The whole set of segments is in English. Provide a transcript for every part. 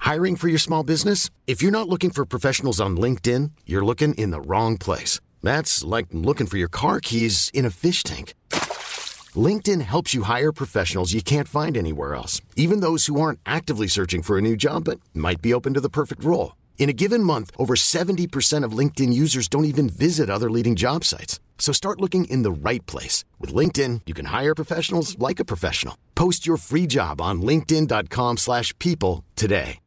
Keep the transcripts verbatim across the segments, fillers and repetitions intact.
Hiring for your small business? If you're not looking for professionals on LinkedIn, you're looking in the wrong place. That's like looking for your car keys in a fish tank. LinkedIn helps you hire professionals you can't find anywhere else, even those who aren't actively searching for a new job but might be open to the perfect role. In a given month, over seventy percent of LinkedIn users don't even visit other leading job sites. So start looking in the right place. With LinkedIn, you can hire professionals like a professional. Post your free job on linkedin.com slash people today.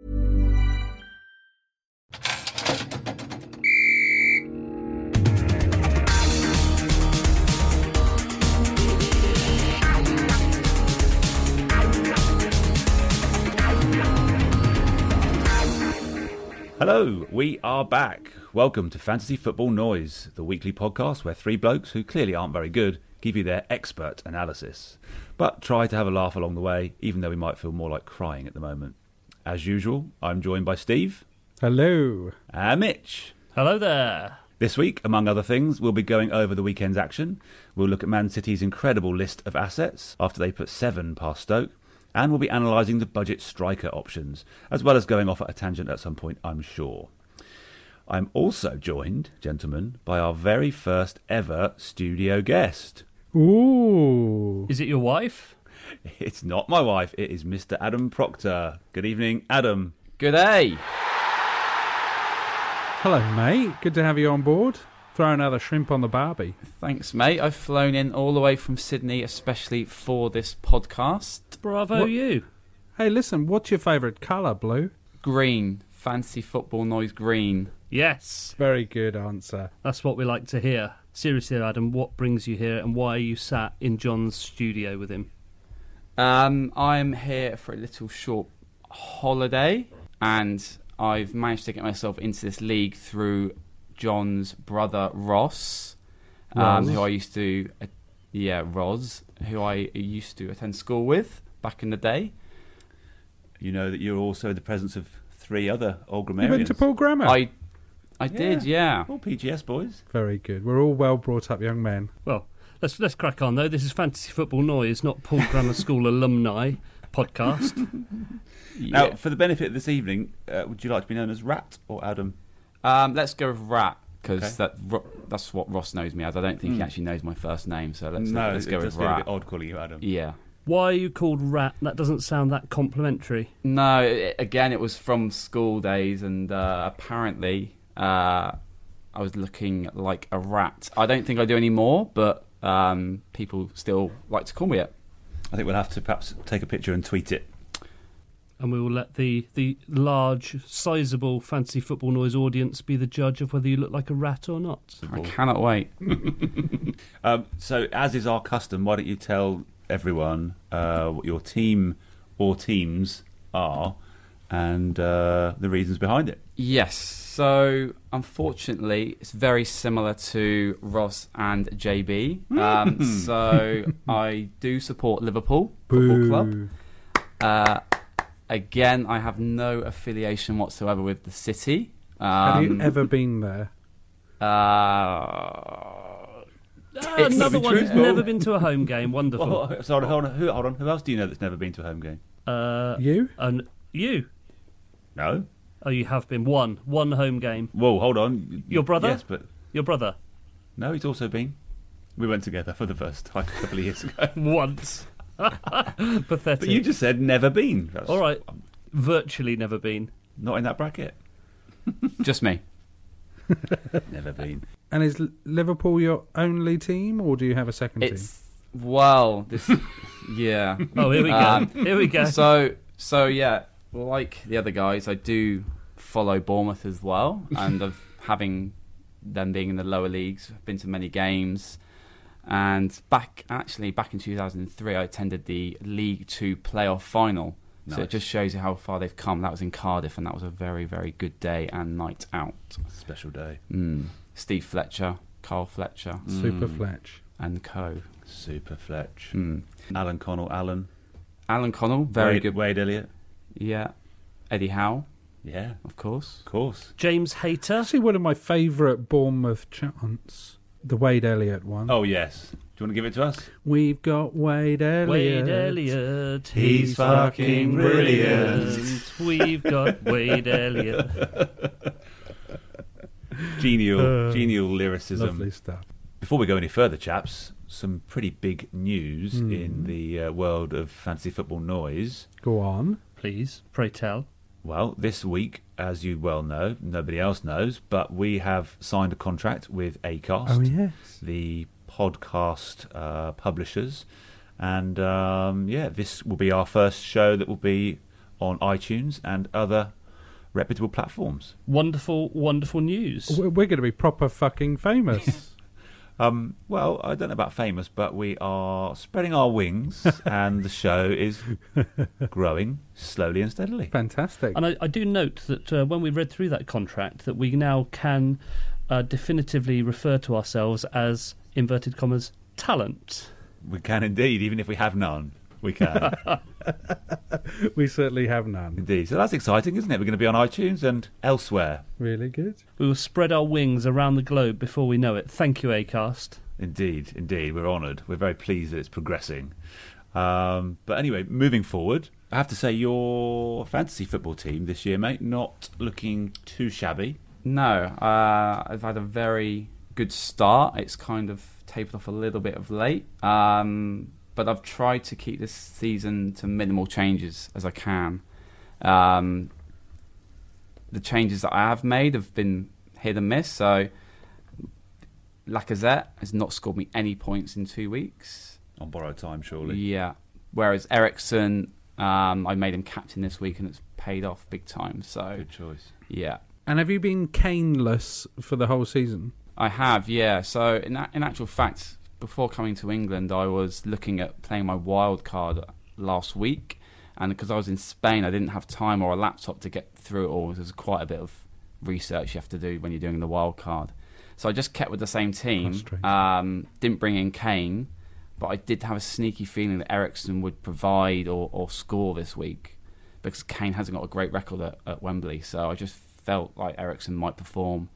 Hello, we are back. Welcome to Fantasy Football Noise, the weekly podcast where three blokes who clearly aren't very good give you their expert analysis, but try to have a laugh along the way, even though we might feel more like crying at the moment. As usual, I'm joined by Steve. Hello. And Mitch. Hello there. This week, among other things, we'll be going over the weekend's action. We'll look at Man City's incredible list of assets after they put seven past Stoke. And we'll be analysing the budget striker options, as well as going off at a tangent at some point, I'm sure. I'm also joined, gentlemen, by our very first ever studio guest. Ooh. Is it your wife? It's not my wife, it is Mister Adam Proctor. Good evening, Adam. Good day. Hello, mate. Good to have you on board. Throw another shrimp on the barbie. Thanks, mate. I've flown in all the way from Sydney, especially for this podcast. Bravo What? you. Hey, listen, what's your favourite colour, Blue? Green. Fancy Football Noise green. Yes, Very good answer. that's what we like to hear. Seriously, Adam, what brings you here and why are you sat in John's studio with him? Um, I'm here for a little short holiday, and I've managed to get myself into this league through John's brother Ross, um, Roz. who I used to, uh, yeah, Roz, who I used to attend school with back in the day. You know that you're also in the presence of three other old You grammarians. went to Paul Grammar? I, I did, yeah. All P G S boys. Very good. We're all well brought up young men. Well, let's let's crack on though. This is Fantasy Football Noise, not Paul Grammar School alumni podcast. Now, Yeah. for the benefit of this evening, uh, would you like to be known as Rat or Adam? Um, let's go with Rat, because Okay. that Ro- that's what Ross knows me as. I don't think he actually knows my first name, so let's no, let's it go does with feel a Rat. bit odd calling you Adam. Yeah. Why are you called Rat? That doesn't sound that complimentary. No, it, again, it was from school days, and uh, apparently uh, I was looking like a rat. I don't think I do anymore, but um, people still like to call me it. I think we'll have to perhaps take a picture and tweet it. And we will let the, the large, sizable Fantasy Football Noise audience be the judge of whether you look like a rat or not. I cannot wait. Um, so, as is our custom, why don't you tell everyone uh, what your team or teams are and uh, the reasons behind it? Yes, so unfortunately, it's very similar to Ross and J B. Um, so I do support Liverpool Football Club. Boo. Uh, again, I have no affiliation whatsoever with the city. Um, Have you ever been there? Uh, Ah, It's- another Be one who's truthful. never been to a home game. Wonderful. Oh, sorry, hold on, who, hold on. Who else do you know that's never been to a home game? Uh, You? and you? No. Oh, you have been. One. One home game. Whoa, hold on. Your brother? Yes, but Your brother? no, he's also been. We went together for the first time a couple of years ago. Once. Pathetic. But you just said never been. That's All right. Virtually never been. Not in that bracket. just me. Never been. And is L- Liverpool your only team, or do you have a second It's well, this yeah. Oh, here we go. Um, here we go. So so yeah, like the other guys, I do follow Bournemouth as well, and of having them being in the lower leagues, I've been to many games. And back actually back in two thousand three, I attended the League Two playoff final. So Nice. it just shows you how far they've come. That was in Cardiff, and that was a very, very good day and night out. Special day. Mm. Steve Fletcher, Carl Fletcher, team? Super Fletch. and co. Super Fletch. Mm. Alan Connell, Alan. Alan Connell, very Wade, good. Wade Elliott. Yeah. Eddie Howe, Yeah, of course. of course. James Hayter. Actually, one of my favourite Bournemouth chants, the Wade Elliott one. Oh, yes. Do you want to give it to us? We've got Wade Elliott. Wade Elliott, He's fucking brilliant. We've got Wade Elliott. Genial, Uh, genial lyricism. Lovely stuff. Before we go any further, chaps, some pretty big news Mm. in the uh, world of fantasy football noise. Go on. Please, pray tell. Well, this week, as you well know, nobody else knows, but we have signed a contract with Acast, Oh, yes. the podcast uh, publishers. And um, yeah, this will be our first show that will be on iTunes and other reputable platforms. Wonderful, wonderful news. We're, we're going to be proper fucking famous. Um, well, I don't know about famous, but we are spreading our wings, and the show is growing slowly and steadily. Fantastic. And I, I do note that uh, when we read through that contract, that we now can uh, definitively refer to ourselves as, inverted commas, talent. We can indeed, even if we have none. We can We certainly have none. indeed. So that's exciting, isn't it? We're going to be on iTunes and elsewhere. Really good. We will spread our wings around the globe before we know it. Thank you, Acast. Indeed, indeed. We're honoured. We're very pleased that it's progressing. Um, but anyway, moving forward, I have to say your fantasy football team this year, mate, not looking too shabby. No, uh, I've had a very good start. It's kind of tapered off a little bit of late. Um, but I've tried to keep this season to minimal changes as I can. Um, the changes that I have made have been hit and miss. So Lacazette has not scored me any points in two weeks. On borrowed time, surely. Yeah. Whereas Ericsson, um, I made him captain this week and it's paid off big time. So Good choice. yeah. And have you been Kane-less for the whole season? I have, yeah. So in a- in actual fact, before coming to England, I was looking at playing my wild card last week, and because I was in Spain, I didn't have time or a laptop to get through it all. There's quite a bit of research you have to do when you're doing the wild card. So I just kept with the same team. Frustrating. Um, didn't bring in Kane, but I did have a sneaky feeling that Ericsson would provide or, or score this week because Kane hasn't got a great record at, at Wembley. So I just felt like Ericsson might perform.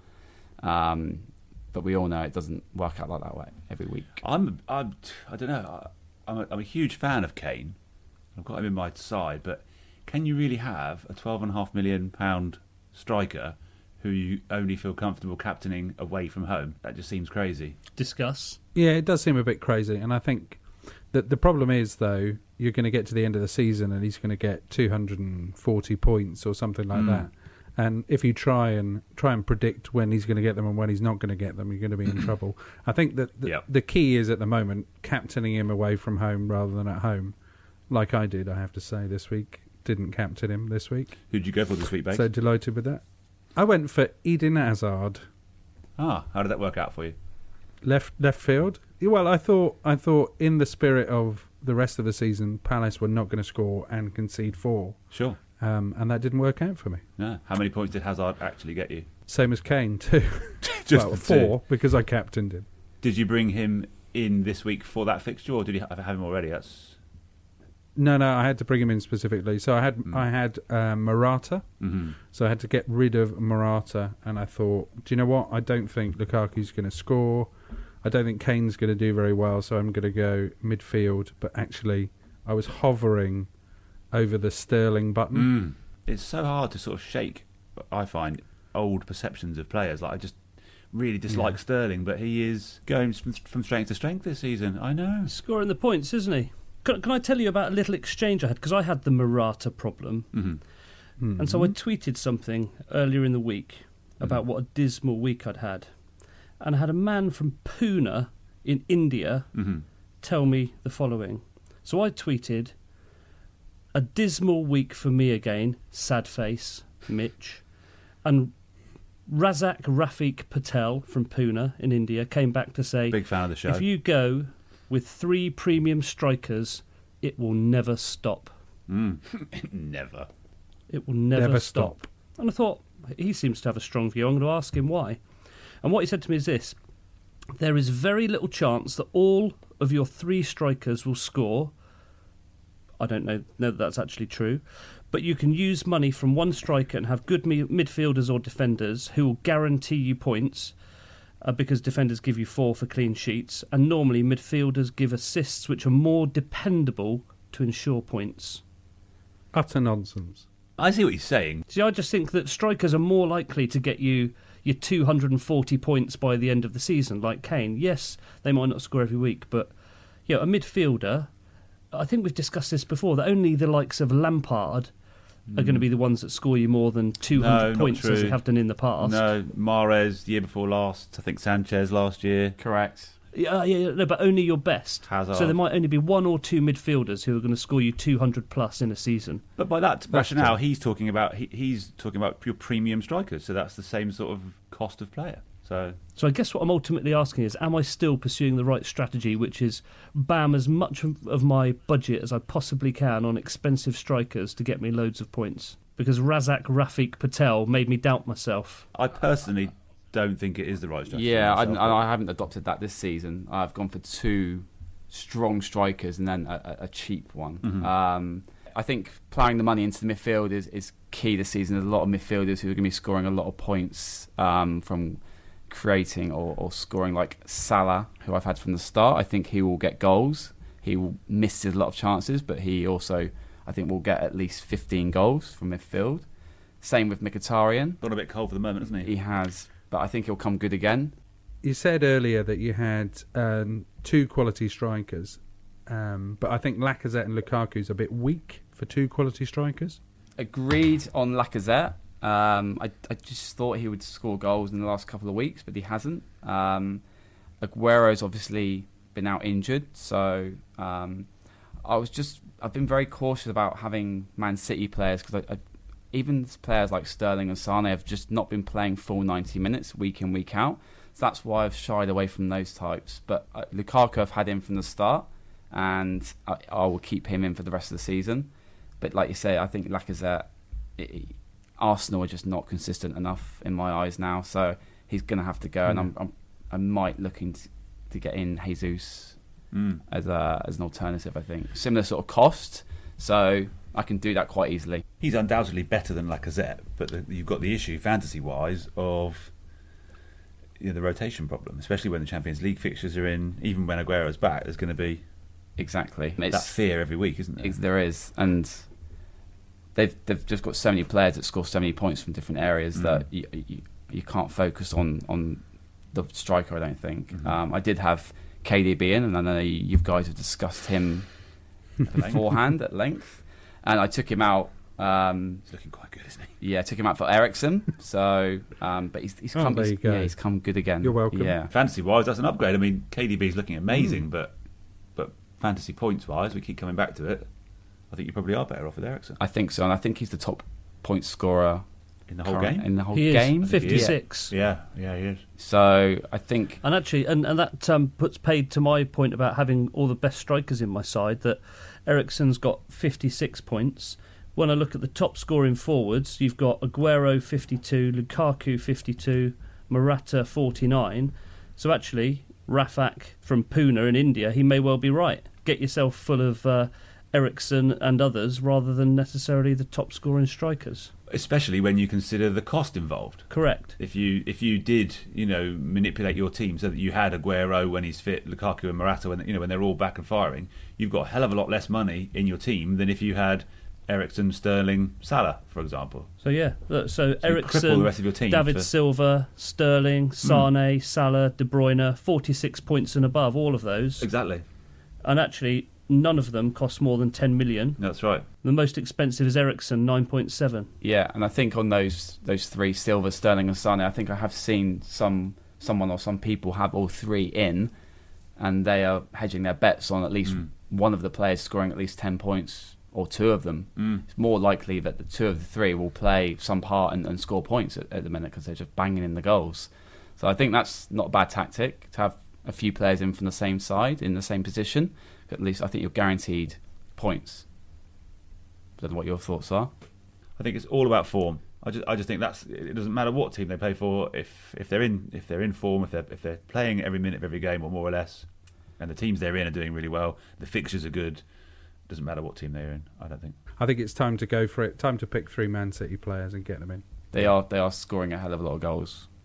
Um, But we all know it doesn't work out like that way every week. I'm, I'm, I don't know. I'm a, I'm a huge fan of Kane. I've got him in my side, but can you really have a twelve and a half million pound striker who you only feel comfortable captaining away from home? That just seems crazy. Discuss. Yeah, it does seem a bit crazy. And I think that the problem is, though, you're going to get to the end of the season and he's going to get two hundred forty points or something like Mm. that. And if you try and try and predict when he's going to get them and when he's not going to get them, you're going to be in trouble. I think that the, Yep. the key is at the moment captaining him away from home rather than at home, like I did. I have to say this week didn't captain him this week, Who'd you go for this week, Bakes? so delighted with that. I went for Eden Hazard, ah, how did that work out for you? left left field. Well, I thought I thought in the spirit of the rest of the season, Palace were not going to score and concede four. Sure. Um, and that didn't work out for me. No. How many points did Hazard actually get you? Same as Kane, too. Just well, the four, two. because I captained him. Did you bring him in this week for that fixture, or did you have have him already? That's No, no, I had to bring him in specifically. So I had Mm. I had um, Morata, mm-hmm. so I had to get rid of Morata, and I thought, do you know what? I don't think Lukaku's going to score. I don't think Kane's going to do very well, so I'm going to go midfield. But actually, I was hovering over the Sterling button. Mm. It's so hard to sort of shake, I find, old perceptions of players. Like I just really dislike Yeah. Sterling, but he is going from, from strength to strength this season. I know. Scoring the points, isn't he? Can, can I tell you about a little exchange I had? Because I had the Morata problem. Mm-hmm. Mhm. And so I tweeted something earlier in the week about Mhm. what a dismal week I'd had. And I had a man from Pune in India Mm-hmm. tell me the following. So I tweeted, a dismal week for me again, sad face, Mitch. And Razak Rafiq Patel from Pune in India came back to say, Big fan of the show. if you go with three premium strikers, it will never stop. Mm. Never. It will never, Never stop. stop. And I thought, he seems to have a strong view. I'm going to ask him why. And what he said to me is this. There is very little chance that all of your three strikers will score. I don't know, know that that's actually true. But you can use money from one striker and have good mi- midfielders or defenders who will guarantee you points. uh, because defenders give you four for clean sheets, and normally midfielders give assists which are more dependable to ensure points. Utter nonsense. I see what he's saying. See, I just think that strikers are more likely to get you your two hundred forty points by the end of the season, like Kane. Yes, they might not score every week, but you know, a midfielder, I think we've discussed this before, that only the likes of Lampard are going to be the ones that score you more than two hundred No, not points as true. they have done in the past. No, Mahrez the year before last. I think Sanchez last year. Correct. Yeah, yeah, yeah, no, but only your best. Hazard. So there might only be one or two midfielders who are going to score you two hundred plus in a season. But by that That's rationale, true. he's talking about he, he's talking about pure premium strikers. So that's the same sort of cost of player. So So I guess what I'm ultimately asking is, am I still pursuing the right strategy, which is bam as much of of my budget as I possibly can on expensive strikers to get me loads of points? Because Razak Rafiq Patel made me doubt myself. I personally don't think it is the right strategy. Yeah, I, myself, I haven't adopted that this season. I've gone for two strong strikers and then a, a cheap one. Mhm. Um, I think ploughing the money into the midfield is, is key this season. There's a lot of midfielders who are going to be scoring a lot of points um, from creating or, or scoring, like Salah, who I've had from the start. I think he will get goals. He will miss a lot of chances, but he also, I think, will get at least fifteen goals from midfield. Same with Mkhitaryan. Gone a bit cold for the moment, hasn't he? He has, but I think he'll come good again. You said earlier that you had um, two quality strikers, um, but I think Lacazette and Lukaku's a bit weak for two quality strikers. Agreed on Lacazette. Um, I, I just thought he would score goals in the last couple of weeks, but he hasn't. Um, Aguero's obviously been out injured, so um, I was just I've been very cautious about having Man City players because I, I, even players like Sterling and Sane have just not been playing full ninety minutes week in, week out. So that's why I've shied away from those types. But uh, Lukaku I've had in from the start, and I, I will keep him in for the rest of the season. But like you say, I think Lacazette, it, Arsenal are just not consistent enough in my eyes now, so he's going to have to go. Mm. And I'm, I'm I might looking to, to get in Jesus Mm. as a as an alternative. I think similar sort of cost, so I can do that quite easily. He's undoubtedly better than Lacazette, but the, you've got the issue, fantasy-wise, of you know, the rotation problem, especially when the Champions League fixtures are in. Even when Aguero's back, there's going to be Exactly, that it's, fear every week, isn't there? it's, there is, and they've they've just got so many players that score so many points from different areas Mm. that you, you you can't focus on on the striker. I don't think. Mhm. Um, I did have K D B in, and I know you guys have discussed him beforehand at length, and I took him out. Um, He's looking quite good, isn't he? yeah, I took him out for Ericsson. So, um, but he's he's Oh, come. there he's, you go. Yeah, he's come good again. You're welcome. Yeah, Fantasy-wise, that's an upgrade. I mean, K D B's looking amazing, Mm. but but fantasy points-wise, we keep coming back to it. I think you probably are better off with Ericsson I think so, and I think he's the top point scorer in the whole current- game. In the whole He game, is fifty-six. Yeah, yeah, he is. So I think And actually, and, and that um, puts paid to my point about having all the best strikers in my side, that Ericsson's got fifty-six points. When I look at the top scoring forwards, you've got Aguero fifty-two, Lukaku fifty-two, Morata forty-nine. So actually, Rafak from Pune in India, he may well be right. Get yourself full of uh, Ericsson and others rather than necessarily the top scoring strikers. Especially when you consider the cost involved. Correct. If you if you did you know manipulate your team so that you had Aguero when he's fit, Lukaku and Morata when you know when they're all back and firing, you've got a hell of a lot less money in your team than if you had Ericsson, Sterling, Salah, for example. So yeah, look, so, So you cripple Ericsson, the rest of your team. David for- Silva, Sterling, Sane, Salah, De Bruyne, forty-six points and above, all of those. Exactly. And actually, none of them cost more than ten million. That's right. The most expensive is Ericsson, nine point seven. yeah, and I think on those those three, Silva, Sterling, and Sane, I think I have seen some someone or some people have all three in, and they are hedging their bets on at least Mm. one of the players scoring at least ten points, or two of them. Mm. It's more likely that the two of the three will play some part and, and score points at, at the minute because they're just banging in the goals. So I think that's not a bad tactic to have a few players in from the same side in the same position. At least I think you're guaranteed points. I don't know what your thoughts are. I think it's all about form. I just I just think that's it. Doesn't matter what team they play for. If if they're in if they're in form, if they're if they're playing every minute of every game or more or less, and the teams they're in are doing really well, the fixtures are good. Doesn't matter what team they're in. I don't think. I think it's time to go for it. Time to pick three Man City players and get them in. They are they are scoring a hell of a lot of goals.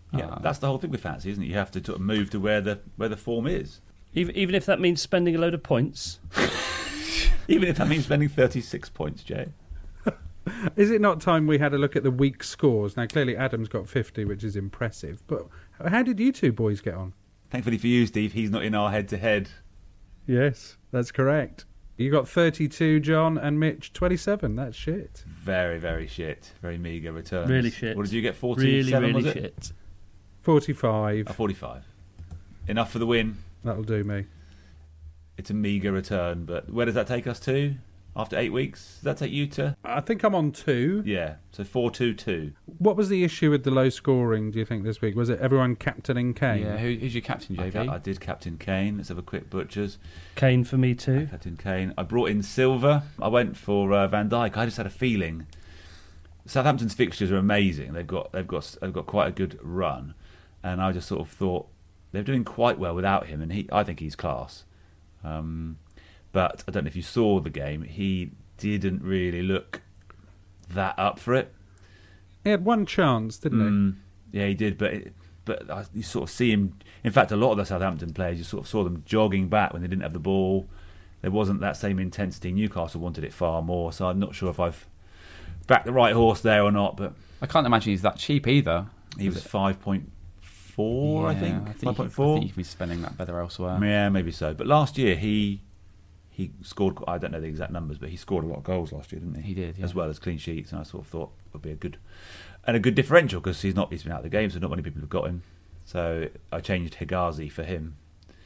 Yeah, Uh, that's the whole thing with fantasy, isn't it? You have to sort of move to where the where the form is. Even, even if that means spending a load of points. Even if that means spending thirty-six points, Jay. Is it not time we had a look at the week scores? Now, clearly Adam's got fifty, which is impressive. But how did you two boys get on? Thankfully for you, Steve, he's not in our head-to-head. Yes, that's correct. You got thirty-two, John, and Mitch, twenty-seven. That's shit. Very, very shit. Very meagre returns. Really shit. What did you get, Really, forty-seven, really was it? shit. forty-five. Oh, forty-five. Enough for the win. That'll do me. It's a meagre return, but where does that take us to after eight weeks? Does that take you to? I think I'm on two. Yeah, so four two two. What was the issue with the low scoring, do you think, this week? Was it everyone captaining Kane? Yeah, who, who's your captain, J I, B? ca- I did captain Kane. Let's have a quick butchers. Kane for me too. Captain Kane. I brought in Silva. I went for uh, Van Dijk. I just had a feeling. Southampton's fixtures are amazing. They've got they've got they've got quite a good run, and I just sort of thought they're doing quite well without him, and he I think he's class. Um, but I don't know if you saw the game. He didn't really look that up for it. He had one chance, didn't Mm, yeah, he did, but it, but I, you sort of see him. In fact, a lot of the Southampton players, you sort of saw them jogging back when they didn't have the ball. There wasn't that same intensity. Newcastle wanted it far more, so I'm not sure if I've backed the right horse there or not. But I can't imagine he's that cheap either. he was five point four, I Yeah, think. I think, Five point I four. think you could be spending that better elsewhere. Yeah, maybe so. But last year he he scored. I don't know the exact numbers, but he scored a lot of goals last year, didn't he? He did, yeah. As well as clean sheets, and I sort of thought would be a good and a good differential because he's not he's been out of the game, so not many people have got him. So I changed Higazi for him.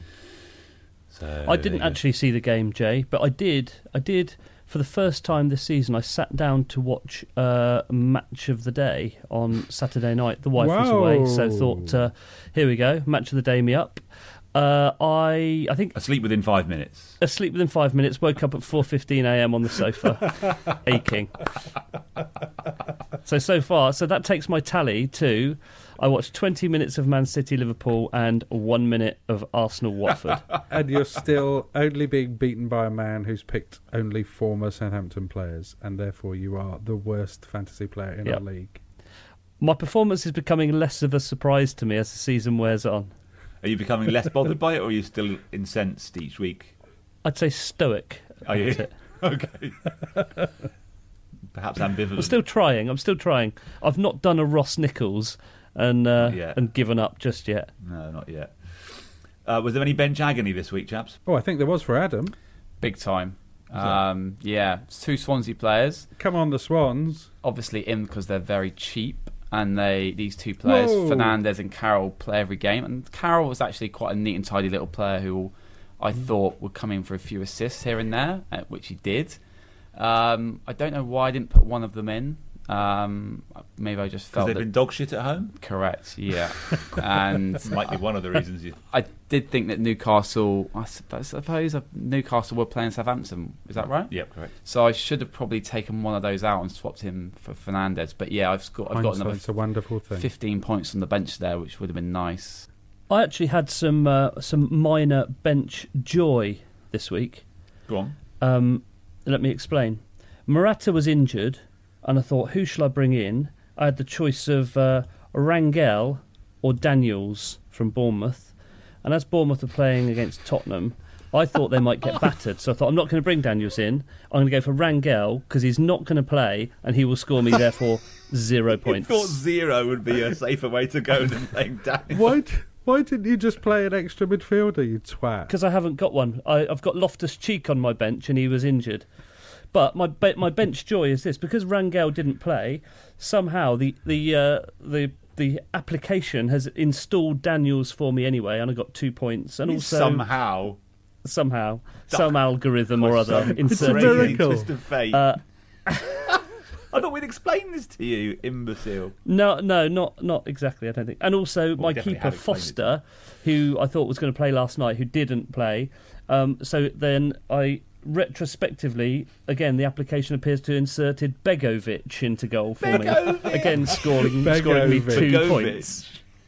So I there didn't you go. actually see the game, Jay, but I did. I did for the first time this season. I sat down to watch uh, Match of the Day on Saturday night. The wife was away, so Whoa. thought, uh, here we go, Match of the Day me up. Uh, I I think Asleep within five minutes. asleep within five minutes. Woke up at four fifteen a.m. on the sofa, aching. So so far, so that takes my tally to. I watched twenty minutes of Man City Liverpool and one minute of Arsenal Watford. And you're still only being beaten by a man who's picked only former Southampton players, and therefore you are the worst fantasy player in Yep. our league. My performance is becoming less of a surprise to me as the season wears on. Are you becoming less bothered by it, or are you still incensed each week? I'd say stoic. Are you? about it. Okay. Perhaps ambivalent. I'm still trying. I'm still trying. I've not done a Ross Nichols and uh, Not yet. and given up just yet. No, not yet. Uh, was there any bench agony this week, chaps? Oh, I think there was for Adam. Big time. that? Um, yeah, it's two Swansea players. Come on, the Swans. Obviously in because they're very cheap, and they these two players, Whoa. Fernandes and Carroll, play every game. And Carroll was actually quite a neat and tidy little player who I thought would come in for a few assists here and there, uh, which he did. Um, I don't know why I didn't put one of them in. Um, maybe I just Because felt they've that been dog shit at home? correct. Yeah, and Might be one of the reasons you... I did think that Newcastle. I supp- I suppose Newcastle were playing Southampton. Is that right? Yep, correct. So I should have probably taken one of those out and swapped him for Fernandes. But yeah, I've got I've got another Hindsight's a wonderful thing. fifteen points on the bench there, which would have been nice. I actually had some uh, some minor bench joy this week. Go on. Um, let me explain. Morata was injured, and I thought, who shall I bring in? I had the choice of uh, Rangel or Daniels from Bournemouth. And as Bournemouth were playing against Tottenham, I thought they might get battered. So I thought, I'm not going to bring Daniels in. I'm going to go for Rangel because he's not going to play and he will score me, therefore, zero I points. thought zero would be a safer way to go than playing Daniel. Why, d- why didn't you just play an extra midfielder, you twat? Because I haven't got one. I, I've got Loftus-Cheek on my bench and he was injured. But my be- my bench joy is this: because Rangel didn't play, somehow the the uh, the the application has installed Daniels for me anyway, and I got two points. And also Somehow. somehow some algorithm or other Some inserted. a crazy miracle. twist of fate. Uh, I thought we'd explain this to you, imbecile. No, no, not not exactly. I don't think. And also Well, my definitely keeper have explained it to Foster, who I thought was going to play last night, who didn't play. Um, so then I retrospectively, again, the application appears to have inserted Begovic into goal for me. Again, scoring scoring me Begovic. two Begovic. points.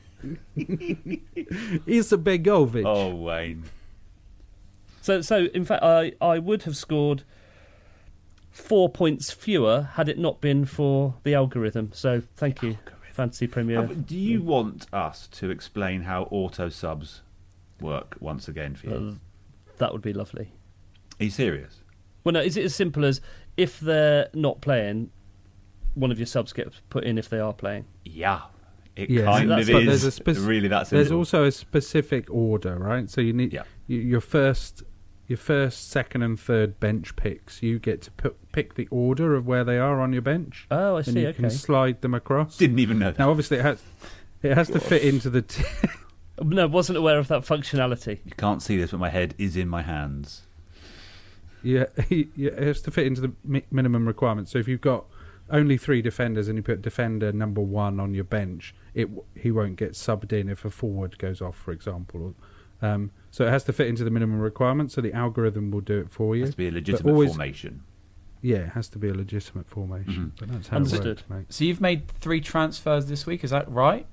He's a Begovic. Oh, Wayne. So, so in fact, I, I would have scored four points fewer had it not been for the algorithm. So, thank you. Fantasy Premier. Uh, do you want us to explain how auto subs work once again for you? Uh, that would be lovely. Are you serious? Well, no, is it as simple as if they're not playing, one of your subs gets put in if they are playing? Yeah. It Yeah, kind that's- of but is there's a spec- really that simple. There's also a specific order, right? So you need Yeah. you, your first, your first, second, and third bench picks. You get to put, pick the order of where they are on your bench, Oh, I and see. you Okay. can slide them across. Didn't even know that. Now, obviously, it has it has to fit into the. T- No, wasn't aware of that functionality. You can't see this, but my head is in my hands. yeah, yeah, it has to fit into the mi- minimum requirements. So if you've got only three defenders and you put defender number one on your bench, it w- he won't get subbed in if a forward goes off, for example. Um, so it has to fit into the minimum requirements. So the algorithm will do it for It you. has to be a legitimate always- formation. Yeah, it has to be a legitimate formation. Mhm. But that's how Understood. it works, mate. So you've made three transfers this week, is that right?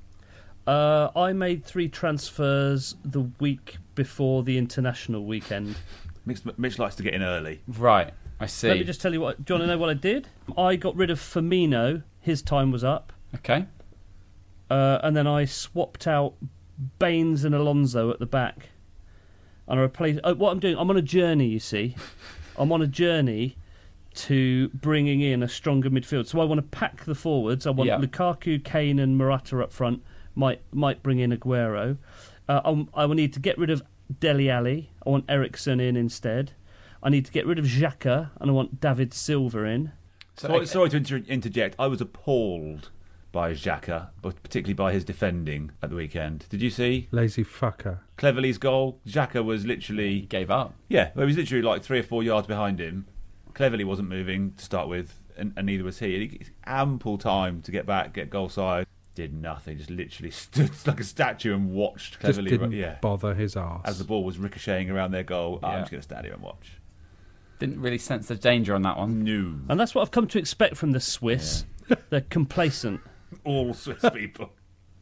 Uh, I made three transfers the week before the international weekend. Mitch, Mitch likes to get in early. Right, I see. Let me just tell you what. Do you want to know what I did? I got rid of Firmino. His time was up. Okay. Uh, and then I swapped out Baines and Alonso at the back. And I replaced. Oh, what I'm doing, I'm on a journey, you see. I'm on a journey to bringing in a stronger midfield. So I want to pack the forwards. I want Yeah. Lukaku, Kane, and Morata up front. Might might bring in Aguero. Uh, I'm- I will need to get rid of Dele Alli. I want Ericsson in instead. I need to get rid of Xhaka, and I want David Silva in. So, Sorry, sorry to inter- interject. I was appalled by Xhaka, but particularly by his defending at the weekend. Did you see Lazy fucker. Cleverley's goal? Xhaka was he literally, gave up. yeah, well, he was literally like three or four yards behind him. Cleverley wasn't moving to start with, and, and neither was he. He had ample time to get back, get goal side. Did nothing. Just literally stood like a statue and watched Just Cleverley. didn't yeah, bother his arse. as the ball was ricocheting around their goal. I'm Yeah. just going to stand here and watch. Didn't really sense the danger on that one. No, And that's what I've come to expect from the Swiss. They're complacent. all Swiss people.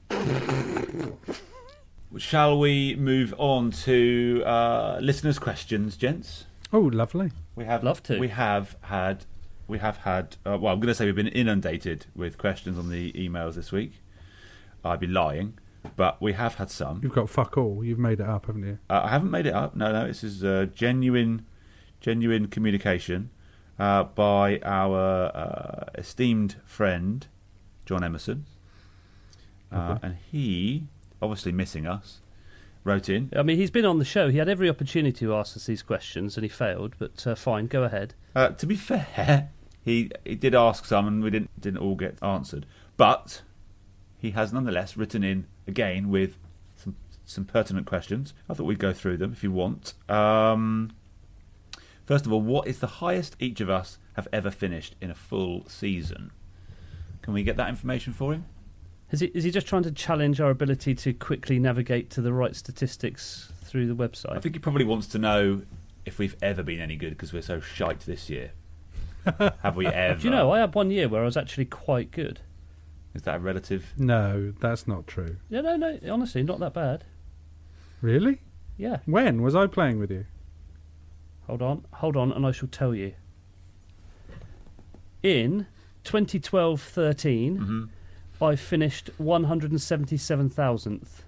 Shall we move on to uh, listeners' questions, gents? Oh, lovely. We have Love to. We have had. We have had. Uh, well, I'm going to say we've been inundated with questions on the emails this week. I'd be lying, but we have had some. You've got fuck all. You've made it up, haven't you? Uh, I haven't made it up. No, no. This is uh, genuine, genuine communication uh, by our uh, esteemed friend John Emerson, uh, Okay. and he, obviously missing us, wrote in. I mean, he's been on the show. He had every opportunity to ask us these questions, and he failed. But uh, fine, go ahead. Uh, to be fair, he he did ask some, and we didn't didn't all get answered. But he has nonetheless written in again with some some pertinent questions. I thought we'd go through them if you want. Um, first of all, what is the highest each of us have ever finished in a full season? Can we get that information for him? Is he, is he just trying to challenge our ability to quickly navigate to the right statistics through the website? I think he probably wants to know if we've ever been any good because we're so shite this year. Have we ever? Do you know, I had one year where I was actually quite good. Is that a relative? No, that's not true. Yeah, no, no, honestly, not that bad. Really? Yeah. When was I playing with you? Hold on, hold on, and I shall tell you. In twenty twelve thirteen, Mm-hmm. I finished one hundred seventy-seven thousandth,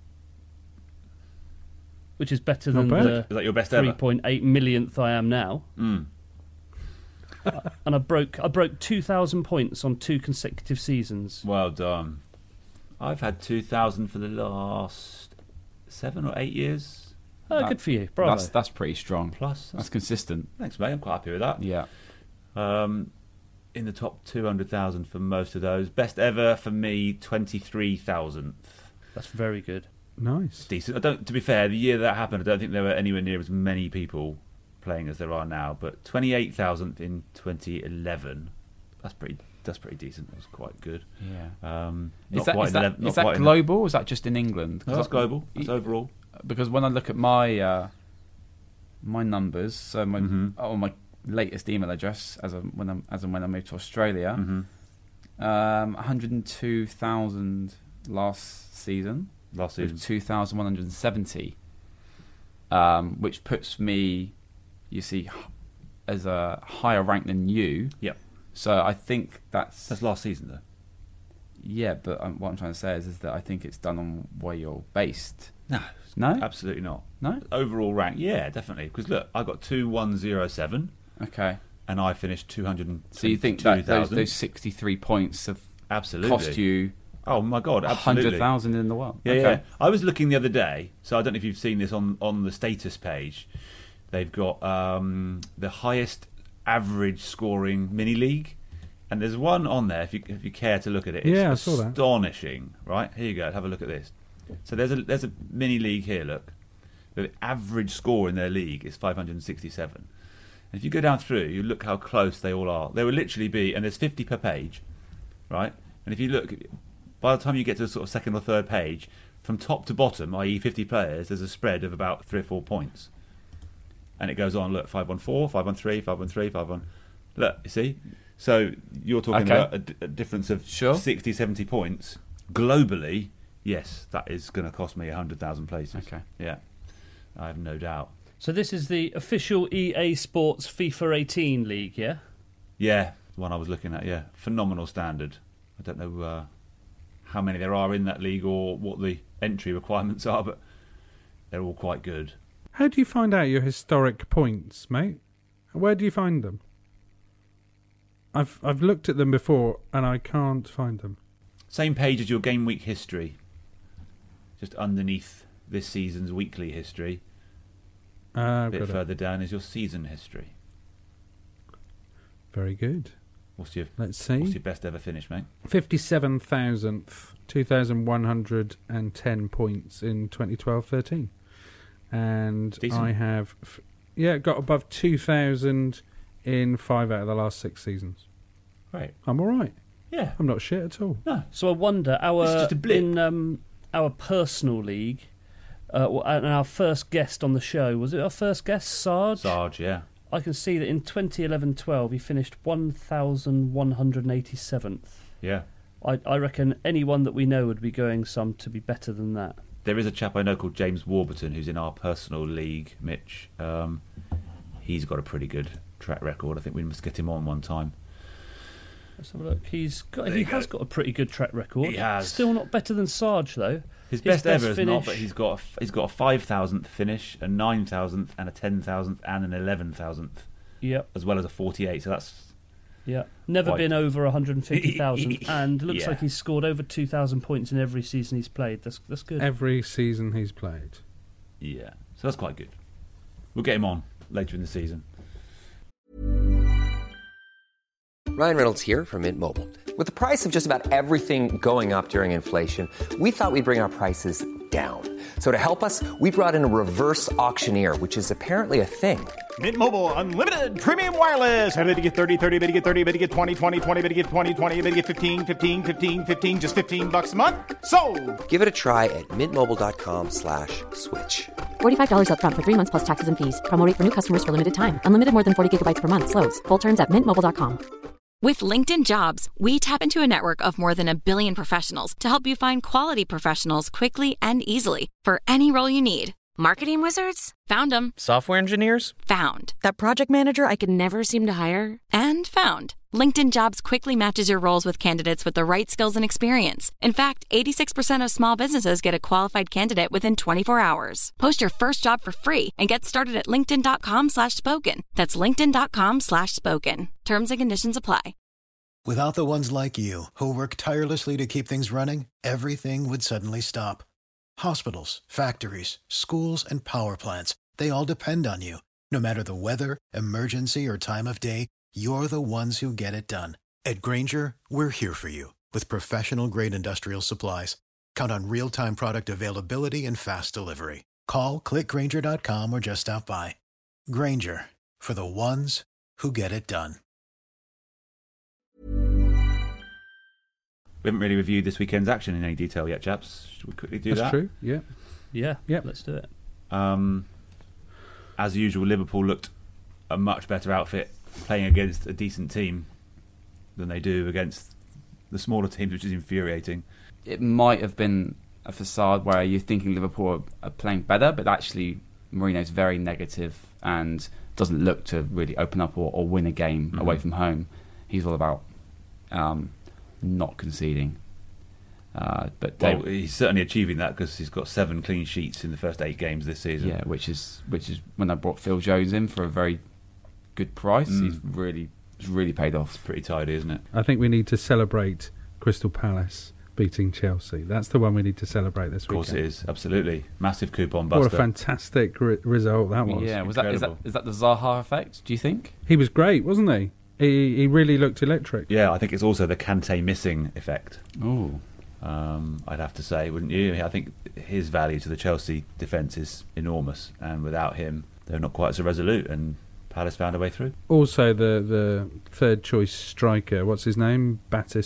which is better Not than bad. the Is that your best three ever? point eight millionth I am now. Mm. And I broke I broke two thousand points on two consecutive seasons. Well done. I've had two thousand for the last seven or eight years. Oh, That- good for you. Bravo. That's that's pretty strong. Plus. That's consistent. Thanks, mate. I'm quite happy with that. Yeah. Um, in the top two hundred thousand for most of those. Best ever for me, twenty-three thousandth. That's very good. Nice. Decent. I don't. To be fair, the year that happened, I don't think there were anywhere near as many people playing as there are now. But twenty-eight thousandth in twenty eleven. That's pretty. That's pretty decent. That was quite good. Yeah. Um, Is not that, quite is in that, ele- not is that quite in- global or is that just in England? 'Cause No, that's I- global. That's overall. Because when I look at my uh, my numbers, so my Mhm. oh my latest email address as of when I'm as and when I moved to Australia, Mm-hmm. um, one hundred two thousand last season Last season. with two thousand one hundred seventy, um, which puts me, you see, h- as a higher rank than you. Yep. So I think that's, That's last season, though. Yeah, but um, what I'm trying to say is, is that I think it's done on where you're based. No, No? absolutely not. No? Overall rank, yeah, definitely. Because look, I got two one zero seven, Okay. and I finished two hundred. So you think that those, those sixty-three points have absolutely cost you Oh my god, one absolutely. hundred thousand in the world? Yeah, okay. yeah. I was looking the other day, so I don't know if you've seen this on, on the status page. They've got um, the highest average scoring mini league, and there's one on there. If you if you care to look at it, it's Yeah, I saw that. astonishing. Right, here you go. Have a look at this. So there's a there's a mini league here. Look, the average score in their league is five hundred sixty-seven. And if you go down through, you look how close they all are. They will literally be, and there's fifty per page, right? And if you look, by the time you get to the sort of second or third page, from top to bottom, that is fifty players, there's a spread of about three or four points. And it goes on, look, five one four, five one three, five one three, five one... Look, you see? So you're talking Okay. about a, d- a difference of Sure. sixty, seventy points. Globally, yes, that is going to cost me one hundred thousand places. Okay. Yeah, I have no doubt. So this is the official E A Sports FIFA eighteen league, yeah? Yeah, the one I was looking at, yeah. Phenomenal standard. I don't know uh, how many there are in that league or what the entry requirements are, but they're all quite good. How do you find out your historic points, mate? Where do you find them? I've I've looked at them before and I can't find them. Same page as your game week history. Just underneath this season's weekly history. Uh, A bit got it. further down is your season history. Very good. What's your Let's what's see. your best ever finish, mate? fifty-seven thousandth, two thousand one hundred ten points in twenty twelve thirteen. And Decent. I have, f- yeah, got above two thousand in five out of the last six seasons. Right. I'm all right. Yeah. I'm not shit at all. No. So I wonder, our It's just a blip. in um, our personal league, uh, w- and our first guest on the show, was it our first guest, Sarge? Sarge, yeah. I can see that in twenty eleven twelve he finished one thousand one hundred eighty-seventh. Yeah. I, I reckon anyone that we know would be going some to be better than that. There is a chap I know called James Warburton who's in our personal league, Mitch. Um, he's got a pretty good track record. I think we must get him on one time. Let's have a look. He's got, There he you has go. got a pretty good track record. He has. Still not better than Sarge though. His, His best, best ever is not, finish- but he's got a, f- he's got a five thousandth finish, a nine thousandth, and a ten thousandth, and an eleven thousandth, Yep, as well as a forty-eight. So that's yep. Never Quite. been over one hundred fifty thousand, and looks Yeah. like he's scored over two thousand points in every season he's played. That's that's good. Every season he's played. yeah. So that's quite good. We'll get him on later in the season. Ryan Reynolds here from Mint Mobile. With the price of just about everything going up during inflation, we thought we'd bring our prices down. So to help us, we brought in a reverse auctioneer, which is apparently a thing. Mint Mobile Unlimited Premium Wireless. How to get thirty, thirty, how to get thirty, how to get twenty, twenty, twenty, how to get twenty, twenty, how to get fifteen, fifteen, fifteen, fifteen, just fifteen bucks a month? Sold! Give it a try at mintmobile.com slash switch. forty-five dollars up front for three months plus taxes and fees. Promo rate for new customers for limited time. Unlimited more than forty gigabytes per month. Slows full terms at mint mobile dot com. With LinkedIn Jobs, we tap into a network of more than a billion professionals to help you find quality professionals quickly and easily for any role you need. Marketing wizards? Found them. Software engineers? Found. That project manager I could never seem to hire? And found. LinkedIn Jobs quickly matches your roles with candidates with the right skills and experience. In fact, eighty-six percent of small businesses get a qualified candidate within twenty-four hours. Post your first job for free and get started at linkedin.com slash spoken. That's linkedin.com slash spoken. Terms and conditions apply. Without the ones like you, who work tirelessly to keep things running, everything would suddenly stop. Hospitals, factories, schools, and power plants, they all depend on you. No matter the weather, emergency, or time of day, you're the ones who get it done. At Grainger, we're here for you with professional-grade industrial supplies. Count on real-time product availability and fast delivery. Call, click grainger dot com, or just stop by. Grainger, for the ones who get it done. We haven't really reviewed this weekend's action in any detail yet, chaps. Should we quickly do That's that? true, yeah. Yeah, Yep. let's do it. Um, as usual, Liverpool looked a much better outfit playing against a decent team than they do against the smaller teams, which is infuriating. It might have been a facade where you're thinking Liverpool are playing better, but actually Mourinho's very negative and doesn't look to really open up or, or win a game Mhm. away from home. He's all about um, not conceding. Uh, but Well, Dave, he's certainly achieving that because he's got seven clean sheets in the first eight games this season. yeah, which is which is when I brought Phil Jones in for a very good price. Mm. He's really it's really paid off. Pretty tidy, isn't it? I think we need to celebrate Crystal Palace beating Chelsea. That's the one we need to celebrate this Of course weekend. it is. Absolutely. Massive coupon buster. What a fantastic re- result that was. Yeah, was that is that Incredible. is that the Zaha effect? Do you think? He was great, wasn't he? He he really looked electric. Yeah, I think it's also the Kante missing effect. Oh, Um, I'd have to say, wouldn't you? I think his value to the Chelsea defence is enormous, and without him, they're not quite so resolute. And Palace found a way through. Also, the the third choice striker, what's his name?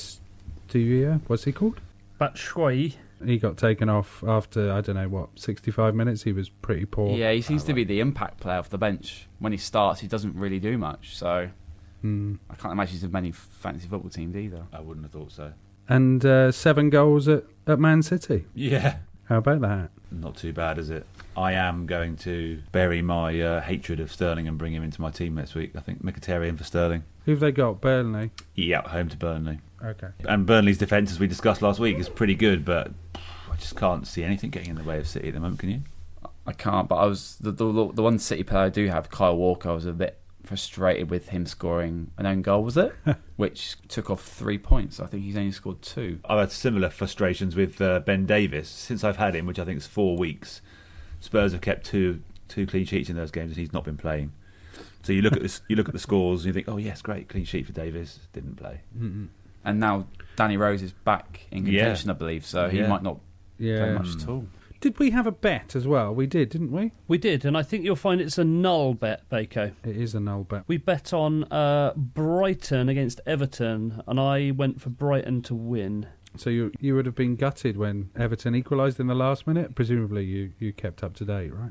Batistuvia? What's he called? Batshuayi. He got taken off after, I don't know what, sixty-five minutes. He was pretty poor. yeah, he seems to be the impact player off the bench. When he starts, he doesn't really do much. So Mm. I can't imagine he's in many fantasy football teams either. I wouldn't have thought so. And uh, seven goals at, at Man City. Yeah. How about that? Not too bad, is it? I am going to bury my uh, hatred of Sterling and bring him into my team next week. I think Mkhitaryan for Sterling. Who've they got? Burnley? Yeah, home to Burnley. Okay. And Burnley's defence, as we discussed last week, is pretty good, but I just can't see anything getting in the way of City at the moment, can you? I can't, but I was the the, the one City player I do have, Kyle Walker. I was a bit frustrated with him scoring an own goal, was it? Which took off three points. I think he's only scored two. I've had similar frustrations with uh, Ben Davis since I've had him, which I think is four weeks. Spurs have kept two two clean sheets in those games, and he's not been playing. So you look at this, you look at the scores, and you think, oh yes, great clean sheet for Davis. Didn't play. Mm-mm. And now Danny Rose is back in contention, Yeah. I believe. So he Yeah. might not Yeah. play much at all. Did we have a bet as well? We did, didn't we? We did, and I think you'll find it's a null bet, Bako. It is a null bet. We bet on uh, Brighton against Everton, and I went for Brighton to win. So you you would have been gutted when Everton equalised in the last minute. Presumably you, you kept up to date, right?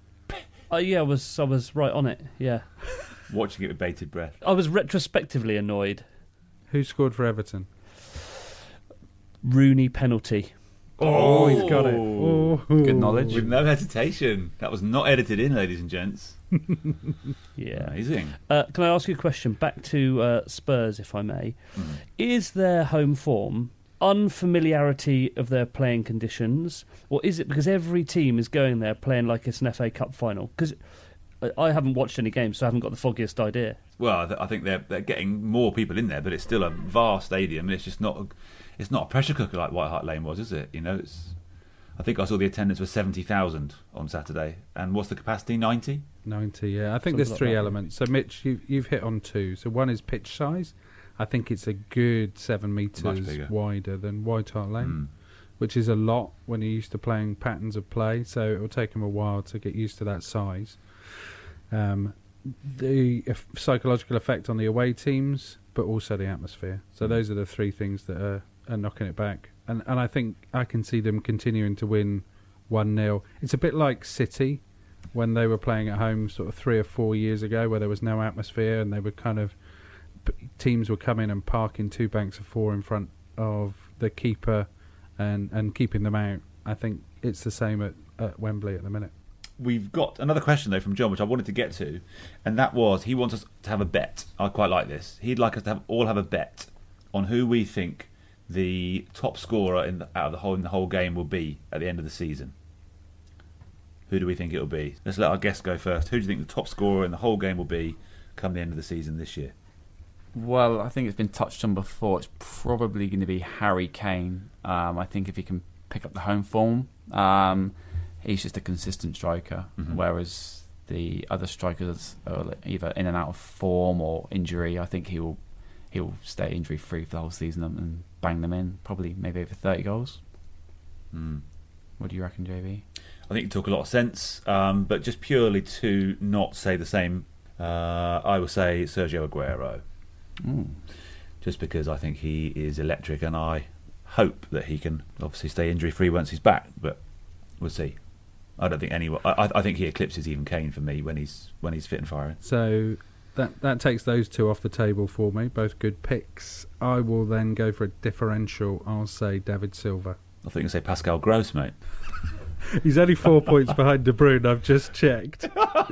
Uh, yeah, I was I was right on it. Yeah, Watching it with bated breath. I was retrospectively annoyed. Who scored for Everton? Rooney penalty. Oh, he's got it. Oh. Good knowledge. With no hesitation. That was not edited in, ladies and gents. Yeah. Amazing. Uh, can I ask you a question? Back to uh, Spurs, if I may. Mm. Is their home form unfamiliarity of their playing conditions, or is it because every team is going there playing like it's an F A Cup final? Because I haven't watched any games, so I haven't got the foggiest idea. Well, I th- I think they're they're getting more people in there, but it's still a vast stadium, and it's just not a, it's not a pressure cooker like White Hart Lane was, is it? You know, it's. I think I saw the attendance was seventy thousand on Saturday, and what's the capacity? Ninety. ninety, yeah. I think Something there's like three that. elements. So, Mitch, you, you've hit on two. So, one is pitch size. I think it's a good seven metres bigger. wider than White Hart Lane, Mm. which is a lot when you're used to playing patterns of play. So, it will take them a while to get used to that size. Um, the eff- psychological effect on the away teams, but also the atmosphere. So, Mm. those are the three things that are, are knocking it back. And and I think I can see them continuing to win one nil. It's a bit like City when they were playing at home sort of three or four years ago, where there was no atmosphere and they were kind of teams were coming and parking two banks of four in front of the keeper and, and keeping them out. I think it's the same at, at Wembley at the minute. We've got another question though from John, which I wanted to get to, and that was he wants us to have a bet. I quite like this. He'd like us to have, all have a bet on who we think the top scorer in the, out of the whole in the whole game will be at the end of the season. Who do we think it will be? Let's let our guest go first. Who do you think the top scorer in the whole game will be come the end of the season this year? Well, I think it's been touched on before. It's probably going to be Harry Kane. Um, I think if he can pick up the home form, um, he's just a consistent striker, Mhm. whereas the other strikers are either in and out of form or injury. I think he will he will stay injury free for the whole season and bang them in, probably maybe over thirty goals. Mm. What do you reckon, J V? I think it took a lot of sense, um, but just purely to not say the same, uh, I will say Sergio Aguero. Ooh. Just because I think he is electric, and I hope that he can obviously stay injury free once he's back. But we'll see. I don't think anyone. I, I think he eclipses even Kane for me when he's when he's fit and firing. So that that takes those two off the table for me. Both good picks. I will then go for a differential. I'll say David Silva. I think you say Pascal Gross, mate. He's only four points behind De Bruyne. I've just checked.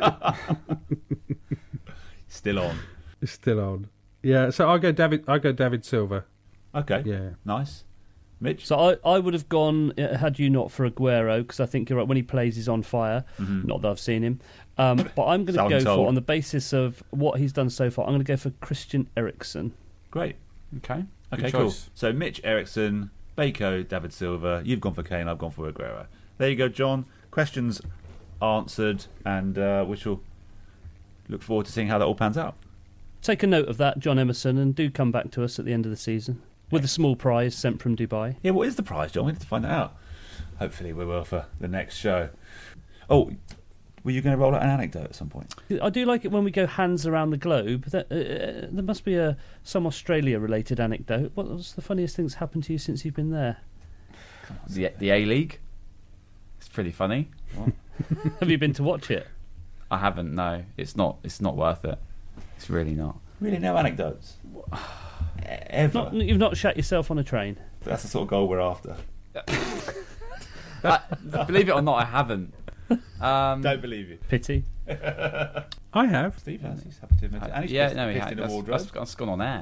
Still on. It's still on. Yeah, so I'll go David. I go David Silva. Okay. Yeah. Nice. Mitch? So I, I would have gone, uh, had you not for Aguero, because I think you're right, when he plays he's on fire. Mm-hmm. Not that I've seen him. Um, but I'm going to go told. for, on the basis of what he's done so far, I'm going to go for Christian Eriksen. Great. Okay. Okay, Good cool. choice. So Mitch Ericsson, Bako, David Silva. You've gone for Kane. I've gone for Aguero. There you go, John. Questions answered, and uh, we shall look forward to seeing how that all pans out. Take a note of that, John Emerson, and do come back to us at the end of the season with a small prize sent from Dubai. Yeah, what is the prize, John? We need to find that out. Hopefully we will for the next show. Oh, were you going to roll out an anecdote at some point? I do like it when we go hands around the globe. That, uh, there must be a some Australia-related anecdote. What was the funniest thing that's happened to you since you've been there? The, the A-League. It's pretty funny. What? Have you been to watch it? I haven't, no. It's not It's not worth it. It's really not. Really, no anecdotes? Ever? Not, you've not shat yourself on a train? That's the sort of goal we're after. I, believe it or not, I haven't. Um, Don't believe you. Pity. I have. Steve has. He's happy to admit it. And he's yeah, pissed, no, he pissed had. in a That's, wardrobe. that's, that's gone on air.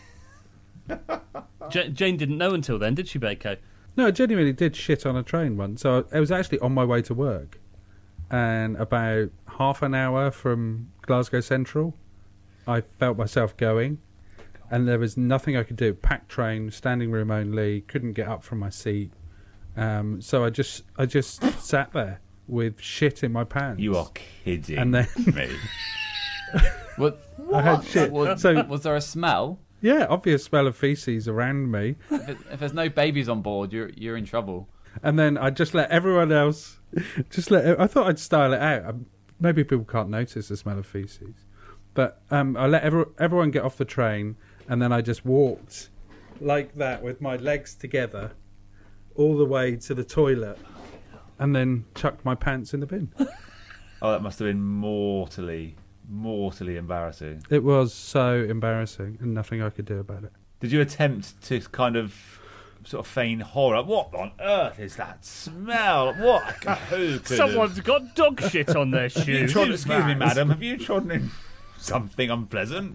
J- Jane didn't know until then, did she, Bako? No, I genuinely did shit on a train once. So I was actually on my way to work, and about half an hour from Glasgow Central, I felt myself going, and there was nothing I could do. Packed train, standing room only, couldn't get up from my seat. Um, so I just, I just sat there with shit in my pants. You are kidding And then me. What? I had shit. Was, So was there a smell? yeah, obvious smell of feces around me. If, it, if there's no babies on board, you're you're in trouble. And then I just let everyone else, just let. I thought I'd style it out. Um, Maybe people can't notice the smell of feces, but um, I let every, everyone get off the train, and then I just walked like that with my legs together, all the way to the toilet, and then chucked my pants in the bin. Oh, that must have been mortally, mortally embarrassing. It was so embarrassing, and nothing I could do about it. Did you attempt to kind of sort of feign horror? What on earth is that smell? What? Who could Someone's have... got dog shit on their Have you shoes. trod- excuse me, madam. Have you trodden in something unpleasant?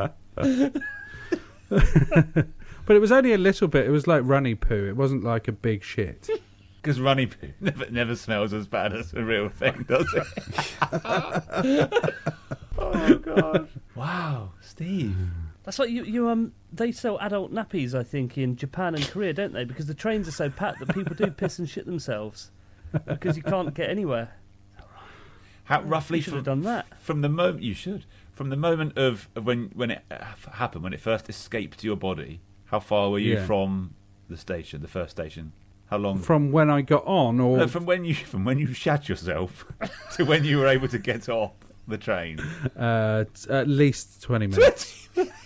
But it was only a little bit. It was like runny poo. It wasn't like a big shit. Because runny poo never, never smells as bad as a real thing, does it? Oh, God. Wow, Steve. That's like you, you. Um, they sell adult nappies, I think, in Japan and Korea, don't they? Because the trains are so packed that people do piss and shit themselves because you can't get anywhere. How roughly You should from, have done that. from the moment you should from the moment of, of when when it uh, happened, when it first escaped your body. How far were you Yeah. from the station, the first station? How long? From when I got on, or No, from when you from when you shat yourself to when you were able to get off the train. uh, t- at least twenty minutes.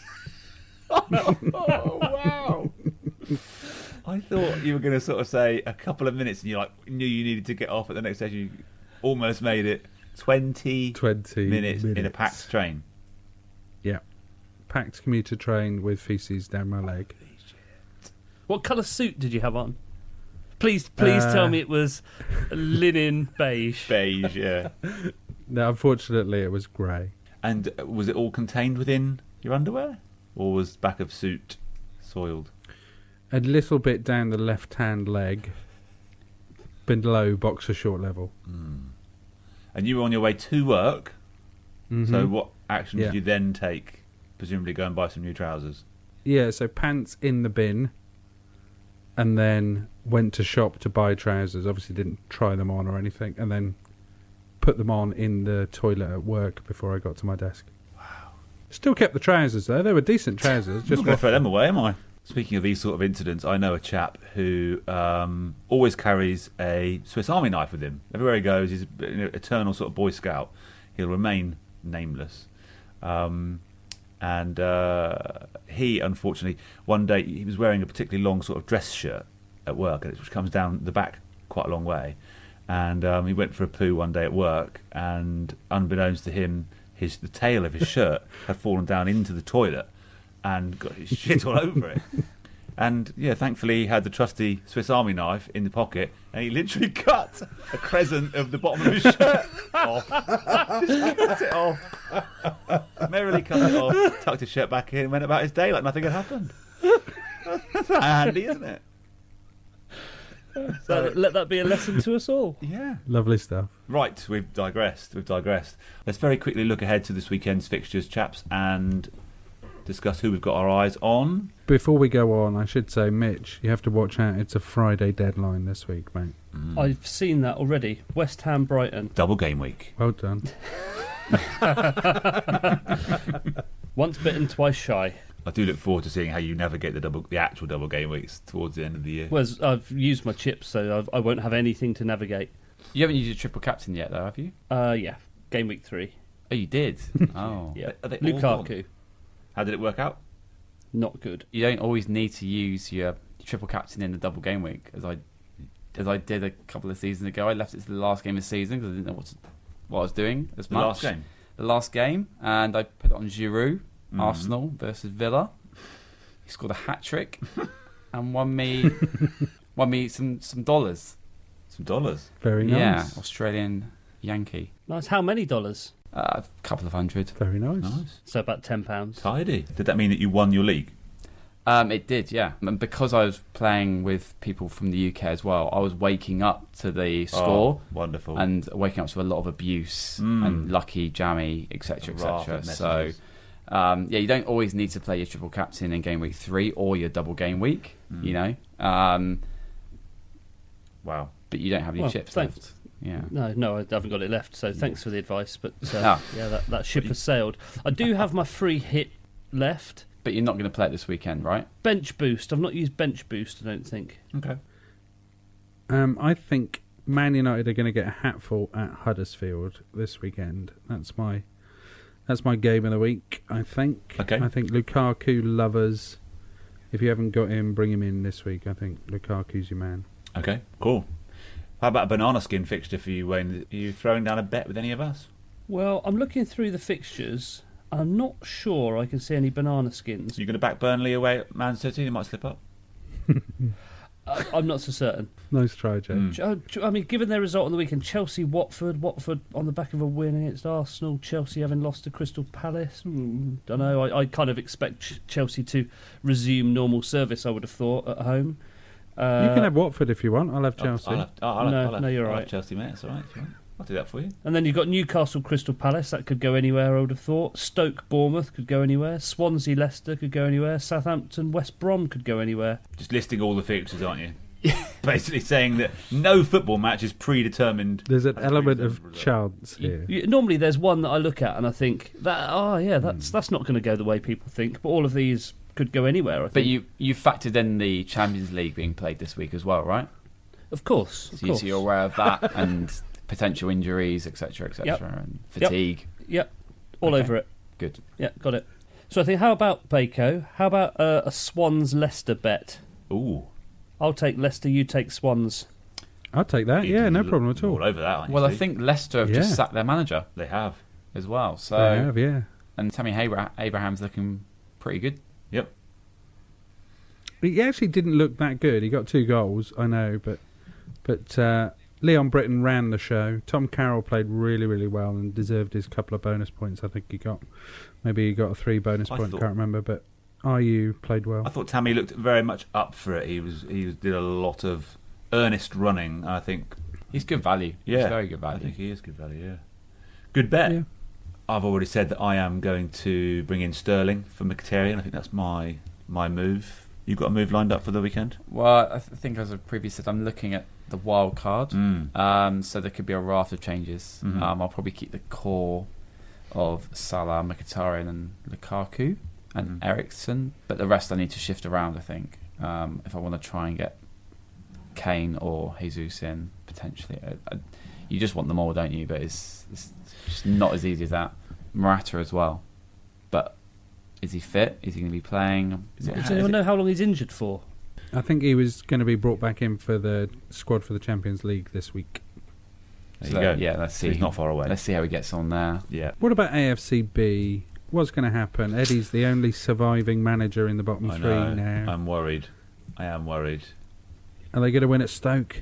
Oh wow! I thought you were going to sort of say a couple of minutes, and you like knew you needed to get off at the next station. You almost made it twenty, Twenty minutes, minutes in a packed train. Yeah, packed commuter train with feces down my leg. What colour suit did you have on? Please, please Uh, tell me it was linen beige. Beige, yeah. No, unfortunately, it was grey. And was it all contained within your underwear, or was back of suit soiled? A little bit down the left-hand leg, below boxer short level. Mm. And you were on your way to work. Mm-hmm. So what action Yeah. did you then take? Presumably go and buy some new trousers. Yeah, so pants in the bin, and then went to shop to buy trousers. Obviously didn't try them on or anything, and then put them on in the toilet at work before I got to my desk. Wow. Still kept the trousers though. They were decent trousers. Just Just going to throw them away, am I? Speaking of these sort of incidents, I know a chap who um, always carries a Swiss Army knife with him. Everywhere he goes, he's an eternal sort of Boy Scout. He'll remain nameless. Um, and uh, he, unfortunately, one day he was wearing a particularly long sort of dress shirt at work, which comes down the back quite a long way. And um, he went for a poo one day at work, and unbeknownst to him, his the tail of his shirt had fallen down into the toilet and got his shit all over it. And yeah, thankfully he had the trusty Swiss Army knife in the pocket, and he literally cut a crescent of the bottom of his shirt off. Just cut it off. Merrily cut it off, tucked his shirt back in, and went about his day like nothing had happened. That's handy, isn't it? So let that be a lesson to us all. Yeah. Lovely stuff. Right, we've digressed. We've digressed. Let's very quickly look ahead to this weekend's fixtures, chaps, and discuss who we've got our eyes on. Before we go on, I should say, Mitch, you have to watch out. It's a Friday deadline this week, mate. Mm. I've seen that already. West Ham, Brighton. Double game week. Well done. Once bitten, twice shy. I do look forward to seeing how you navigate the double, the actual double game weeks towards the end of the year. Whereas I've used my chips, so I've, I won't have anything to navigate. You haven't used your triple captain yet, though, have you? Uh, yeah, game week three. Oh, you did? Oh. Yeah, Are they all gone? Lukaku, How did it work out? not good. You don't always need to use your triple captain in the double game week, as I as I did a couple of seasons ago. I left it to the last game of the season because I didn't know what, to, what I was doing as The much. last game? The last game, and I put it on Giroud, Mhm. Arsenal versus Villa. He scored a hat trick and won me won me some, some dollars. Some dollars. Very nice. Yeah, Australian Yankee. Nice. How many dollars? Uh, a couple of hundred. Very nice. Nice. So about ten pounds. Tidy. Did that mean that you won your league? Um, it did, yeah. And because I was playing with people from the U K as well, I was waking up to the score. Oh, wonderful. And waking up to a lot of abuse Mm. and lucky, jammy, et cetera, et Raft cetera. of So, messages. um, yeah, you don't always need to play your triple captain in game week three or your double game week, Mm. you know. Um, Wow. but you don't have any Well, chips thanks. left. Yeah. No, no, I haven't got it left. So thanks for the advice, but uh, Ah. yeah, that, that ship has sailed. I do have my free hit left. But you're not going to play it this weekend, right? Bench boost. I've not used bench boost. I don't think. Okay. Um, I think Man United are going to get a hatful at Huddersfield this weekend. That's my that's my game of the week, I think. Okay. I think Lukaku lovers. If you haven't got him, bring him in this week. I think Lukaku's your man. Okay, cool. How about a banana skin fixture for you, Wayne? Are you throwing down a bet with any of us? Well, I'm looking through the fixtures. I'm not sure I can see any banana skins. You going to back Burnley away at Man City? They might slip up. I, I'm not so certain. Nice try, Joe. Mm. Ch- uh, ch- I mean, given their result on the weekend, Chelsea, Watford, Watford on the back of a win against Arsenal, Chelsea having lost to Crystal Palace. Mm, don't know. I, I kind of expect Ch- Chelsea to resume normal service. I would have thought at home. Uh, You can have Watford if you want. I'll have Chelsea. I'll have, oh, I'll have, No, I'll have, no, you're I'll right. have Chelsea, mate. That's all right. If you want. I'll do that for you. And then you've got Newcastle, Crystal Palace. That could go anywhere, I would have thought. Stoke, Bournemouth could go anywhere. Swansea, Leicester could go anywhere. Southampton, West Brom could go anywhere. Just listing all the fixtures, aren't you? Basically saying that no football match is predetermined. There's an That's element predetermined of result. chance here. You, normally, there's one that I look at and I think that, oh yeah, that's Hmm. that's not going to go the way people think. But all of these could go anywhere. I think. But you, you factored in the Champions League being played this week as well, right? of course, of So, you, course. so you're aware of that and potential injuries, et cetera, et cetera, Yep. and fatigue. Yep, all Okay. over it. Good. Yeah, got it. So I think, how about Baco? How about uh, a Swans Leicester bet? Ooh. I'll take Leicester. You take Swans. I'll take that. Yeah, no problem at all. All over that, aren't you, Well, I Steve? think Leicester have Yeah. just sacked their manager They have. as well. So I have, yeah. and Tammy Abra- Abraham's looking pretty good. Yep. He actually didn't look that good. He got two goals, I know, but but uh, Leon Britton ran the show. Tom Carroll played really, really well and deserved his couple of bonus points. I think he got maybe he got a three bonus I point. thought- Can't remember, but R U played well. I thought Tammy looked very much up for it. He was he did a lot of earnest running. I think. He's good value. Yeah, He's very good I value. think he is good value. Yeah. Good bet. Yeah. I've already said that I am going to bring in Sterling for Mkhitaryan. I think that's my my move. You got a move lined up for the weekend? Well, I th- think as I previously said, I'm looking at the wild card. Mm. Um, so there could be a raft of changes. Mhm. Um, I'll probably keep the core of Salah, Mkhitaryan and Lukaku and Mhm. Eriksen, but the rest I need to shift around, I think, um, if I want to try and get Kane or Jesus in, potentially. I, I, you just want them all, don't you? But it's, it's just not as easy as that. Morata as well. But is he fit? Is he going to be playing? Is it, Does anyone know how long he's injured for? I think he was going to be brought back in for the squad for the Champions League this week. There So, you go. yeah, let's So see. he's not far away. Let's see how he gets on there. Yeah. What about A F C B? What's going to happen? Eddie's the only surviving manager in the bottom I three know. now. I'm worried. I am worried. Are they going to win at Stoke?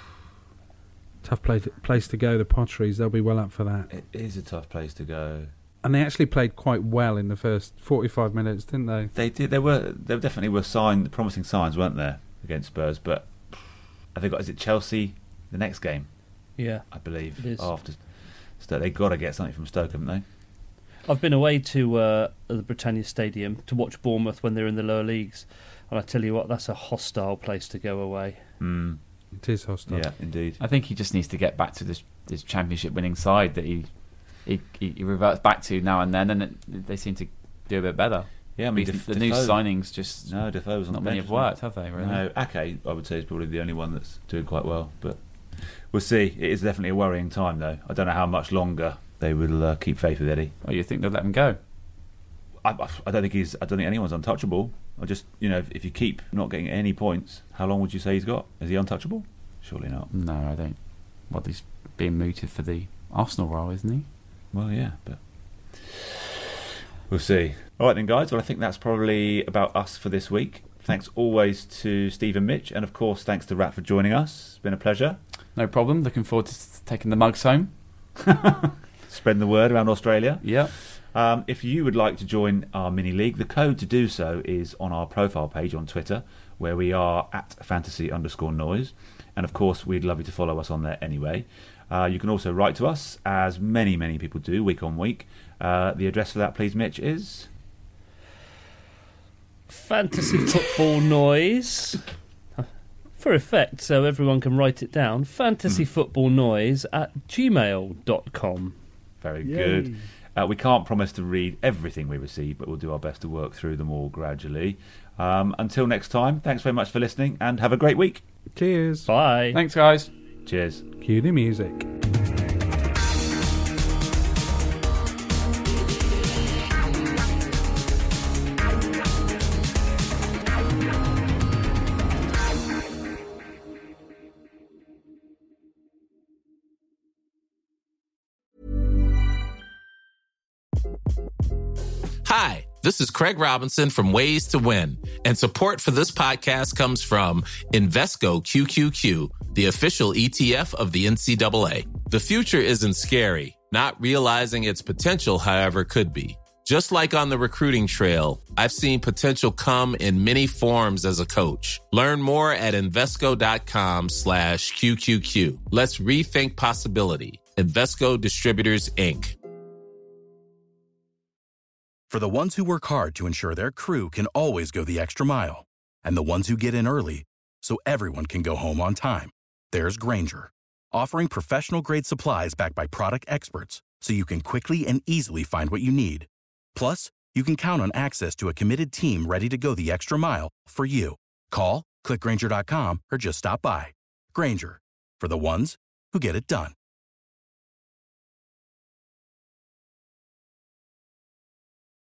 Tough place place to go, the Potteries. They'll be well up for that. It is a tough place to go. And they actually played quite well in the first forty-five minutes, didn't they? They did. There were there definitely were sign, promising signs, weren't there, against Spurs? But have they got? Is it Chelsea the next game? Yeah, I believe. it is. After Stoke, they've got to get something from Stoke, haven't they? I've been away to uh, the Britannia Stadium to watch Bournemouth when they're in the lower leagues, and I tell you what, that's a hostile place to go away. Mm. It is hostile. Yeah, indeed. I think he just needs to get back to this this championship winning side that he he, he reverts back to now and then, and it, they seem to do a bit better. Yeah, I mean, the, Def- the new Defoe- signings just no, Defoe's on not the many bench, have worked, have they? Really? No, Ake, I would say, is probably the only one that's doing quite well, but we'll see. It is definitely a worrying time, though. I don't know how much longer they will uh, keep faith with Eddie. Oh, you think they'll let him go? I, I don't think he's. I don't think anyone's untouchable. I just, you know, if, if you keep not getting any points, how long would you say he's got? Is he untouchable? Surely not. No, I don't. Well, he's being mooted for the Arsenal role, isn't he? Well, yeah, but we'll see. All right then, guys. Well, I think that's probably about us for this week. Thanks always to Steve and Mitch, and of course, thanks to Rat for joining us. It's been a pleasure. No problem. Looking forward to taking the mugs home. Spreading the word around Australia. Yeah. Um, if you would like to join our mini league, the code to do so is on our profile page on Twitter, where we are at fantasy underscore noise. And of course, we'd love you to follow us on there anyway. Uh, you can also write to us, as many, many people do, week on week. Uh, the address for that, please, Mitch, is Fantasy Football Noise. For effect, so everyone can write it down. Fantasy Football Noise at gmail dot com. Very Yay. good. Uh, we can't promise to read everything we receive, but we'll do our best to work through them all gradually. Um, until next time, thanks very much for listening, and have a great week. Cheers. Bye. Thanks, guys. Cheers. Cue the music. Hi, this is Craig Robinson from Ways to Win, and support for this podcast comes from Invesco Q Q Q, the official E T F of the N C double A. The future isn't scary. Not realizing its potential, however, could be. Just like on the recruiting trail, I've seen potential come in many forms as a coach. Learn more at Invesco.com slash QQQ. Let's rethink possibility. Invesco Distributors, Incorporated. For the ones who work hard to ensure their crew can always go the extra mile, and the ones who get in early so everyone can go home on time, there's Grainger, offering professional-grade supplies backed by product experts so you can quickly and easily find what you need. Plus, you can count on access to a committed team ready to go the extra mile for you. Call, click Grainger dot com, or just stop by. Grainger, for the ones who get it done.